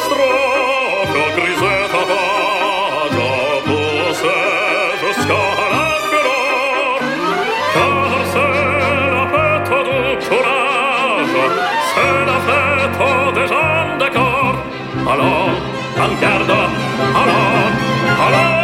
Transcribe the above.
strophe grisette page poussée jusqu'à la fureur, car c'est la fête du courage, c'est la fête des gens de corps. Allons, en garde, allons, allons.